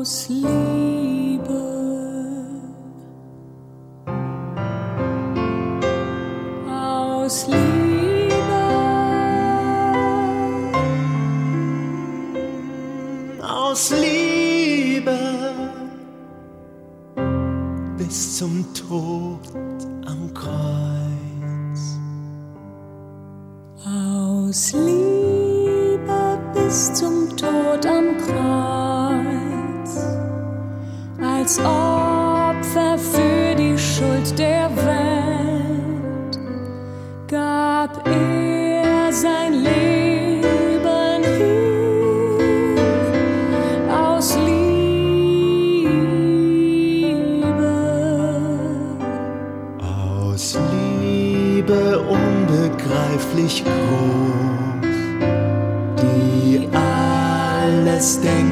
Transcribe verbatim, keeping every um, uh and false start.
aus Liebe, aus Liebe, aus Liebe bis zum Tod am Kreuz. Aus Liebe bis zum Tod am Kreuz, als Opfer für die Schuld der Welt, gab er sein Leben hin, aus Liebe, aus Liebe unbegreiflich groß, die alles denkt